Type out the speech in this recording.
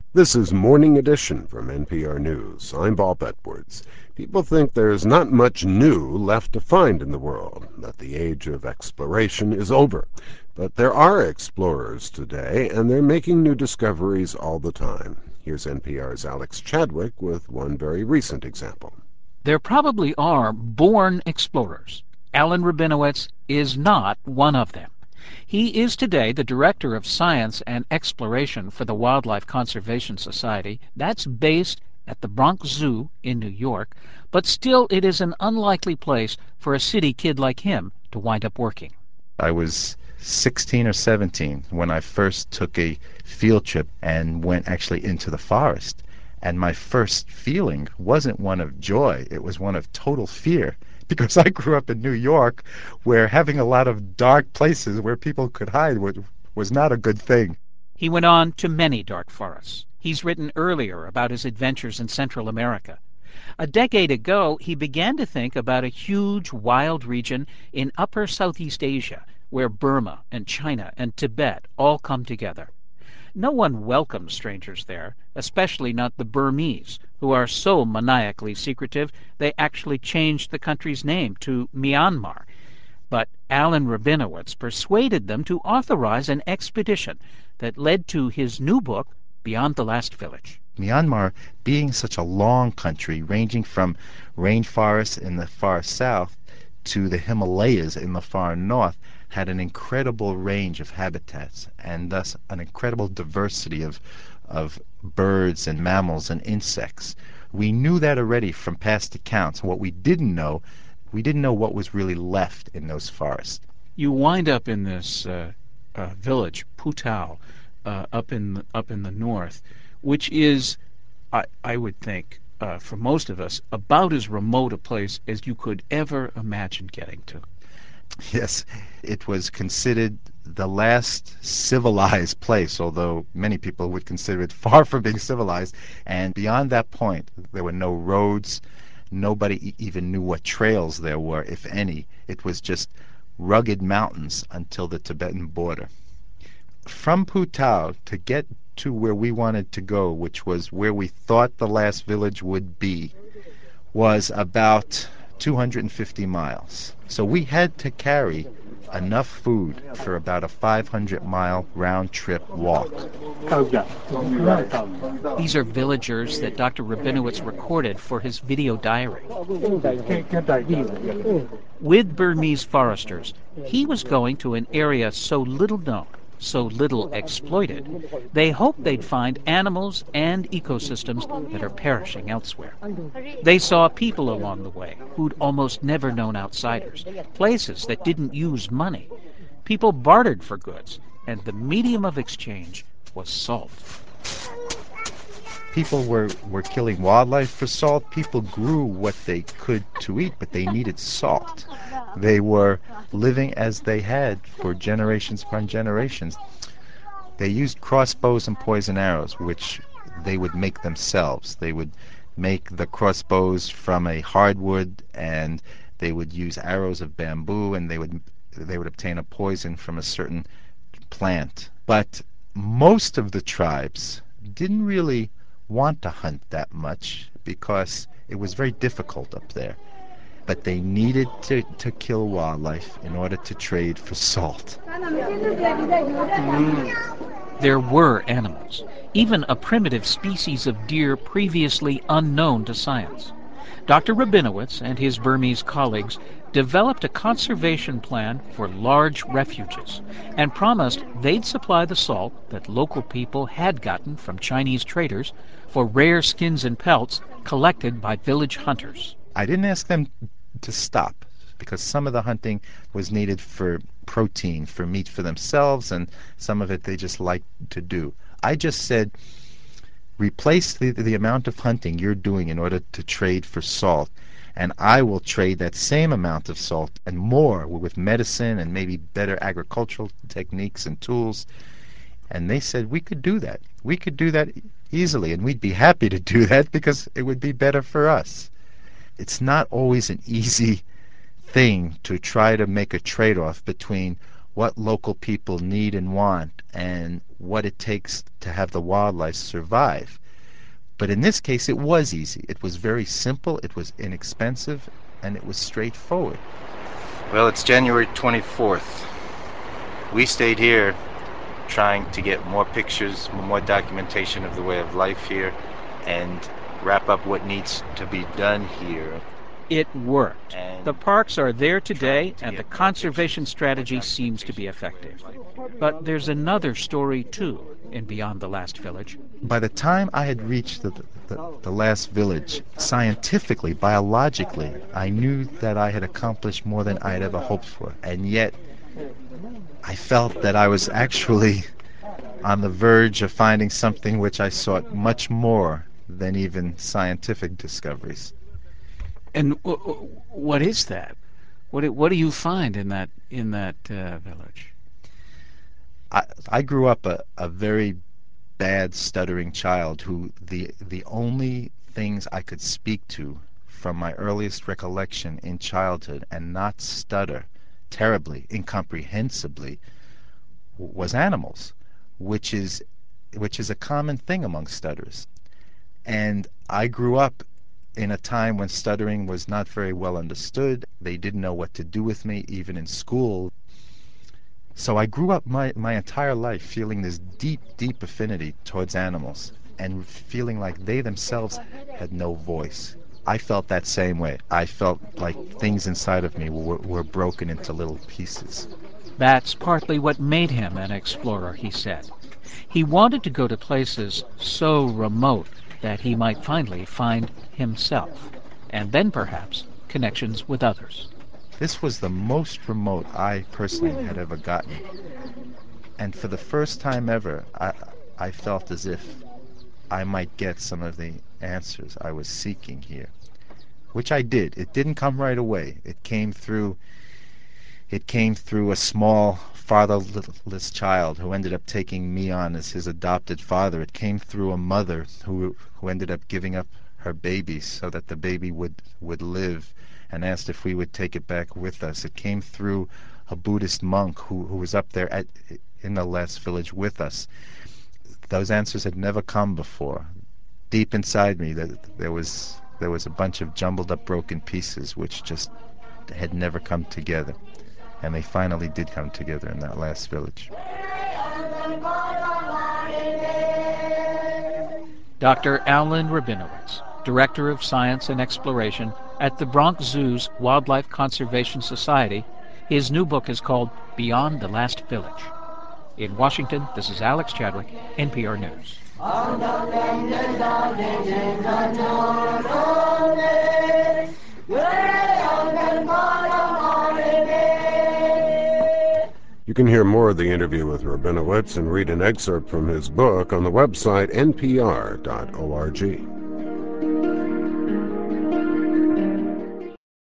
This is Morning Edition from NPR News. I'm Bob Edwards. People think there's not much new left to find in the world, that the age of exploration is over. But there are explorers today, and they're making new discoveries all the time. Here's NPR's Alex Chadwick with one very recent example. There probably are born explorers. Alan Rabinowitz is not one of them. He is today the Director of Science and Exploration for the Wildlife Conservation Society. That's based at the Bronx Zoo in New York, but still it is an unlikely place for a city kid like him to wind up working. I was 16 or 17 when I first took a field trip and went actually into the forest. And my first feeling wasn't one of joy, it was one of total fear. Because I grew up in New York, where having a lot of dark places where people could hide was not a good thing. He went on to many dark forests. He's written earlier about his adventures in Central America. A decade ago, he began to think about a huge wild region in upper Southeast Asia, where Burma and China and Tibet all come together. No one welcomes strangers there, especially not the Burmese, who are so maniacally secretive they actually changed the country's name to Myanmar. But Alan Rabinowitz persuaded them to authorize an expedition that led to his new book, Beyond the Last Village. Myanmar, being such a long country, ranging from rainforests in the far south to the Himalayas in the far north, had an incredible range of habitats and thus an incredible diversity of birds and mammals and insects. We knew that already from past accounts. What we didn't know what was really left in those forests. You wind up in this village, Putao, up in the north, which is, I would think, for most of us, about as remote a place as you could ever imagine getting to. Yes, it was considered the last civilized place, although many people would consider it far from being civilized. And beyond that point, there were no roads. Nobody even knew what trails there were, if any. It was just rugged mountains until the Tibetan border. From Putao, to get to where we wanted to go, which was where we thought the last village would be, was about 250 miles. So we had to carry enough food for about a 500-mile round-trip walk. These are villagers that Dr. Rabinowitz recorded for his video diary. With Burmese foresters, he was going to an area so little known, so little exploited, they hoped they'd find animals and ecosystems that are perishing elsewhere. They saw people along the way who'd almost never known outsiders, places that didn't use money. People bartered for goods, and the medium of exchange was salt. People were killing wildlife for salt. People grew what they could to eat, but they needed salt. They were living as they had for generations upon generations. They used crossbows and poison arrows, which they would make themselves. They would make the crossbows from a hardwood, and they would use arrows of bamboo, and they would obtain a poison from a certain plant. But most of the tribes didn't really want to hunt that much because it was very difficult up there. But they needed to kill wildlife in order to trade for salt. There were animals, even a primitive species of deer previously unknown to science. Dr. Rabinowitz and his Burmese colleagues developed a conservation plan for large refuges and promised they'd supply the salt that local people had gotten from Chinese traders for rare skins and pelts collected by village hunters. I didn't ask them to stop because some of the hunting was needed for protein, for meat for themselves, and some of it they just liked to do. I just said, replace the amount of hunting you're doing in order to trade for salt, and I will trade that same amount of salt and more with medicine and maybe better agricultural techniques and tools. And they said we could do that. We could do that easily, and we'd be happy to do that because it would be better for us. It's not always an easy thing to try to make a trade-off between what local people need and want and what it takes to have the wildlife survive. But in this case, it was easy. It was very simple, it was inexpensive, and it was straightforward. Well, it's January 24th. We stayed here trying to get more pictures, more documentation of the way of life here, and wrap up what needs to be done here. It worked. The parks are there today, and the conservation strategy seems to be effective. But there's another story, too, in Beyond the Last Village. By the time I had reached the last village, scientifically, biologically, I knew that I had accomplished more than I had ever hoped for. And yet, I felt that I was actually on the verge of finding something which I sought much more than even scientific discoveries. And what is that? What do you find in that village? I grew up a very bad stuttering child who the only things I could speak to from my earliest recollection in childhood and not stutter terribly, incomprehensibly, was animals, which is a common thing among stutterers. And I grew up in a time when stuttering was not very well understood. They didn't know what to do with me, even in school. So I grew up my entire life feeling this deep, deep affinity towards animals and feeling like they themselves had no voice. I felt that same way. I felt like things inside of me were broken into little pieces. That's partly what made him an explorer, he said. He wanted to go to places so remote that he might finally find himself, and then perhaps connections with others. This was the most remote I personally had ever gotten. And for the first time ever, I felt as if I might get some of the answers I was seeking here. Which I did. It didn't come right away. It came through a small, fatherless child who ended up taking me on as his adopted father. It came through a mother who ended up giving up her baby so that the baby would live, and asked if we would take it back with us. It came through a Buddhist monk who was up there in the last village with us. Those answers had never come before. Deep inside me, there was a bunch of jumbled up broken pieces which just had never come together. And they finally did come together in that last village. Dr. Alan Rabinowitz, Director of Science and Exploration at the Bronx Zoo's Wildlife Conservation Society. His new book is called Beyond the Last Village. In Washington, this is Alex Chadwick, NPR News. You can hear more of the interview with Rabinowitz and read an excerpt from his book on the website npr.org.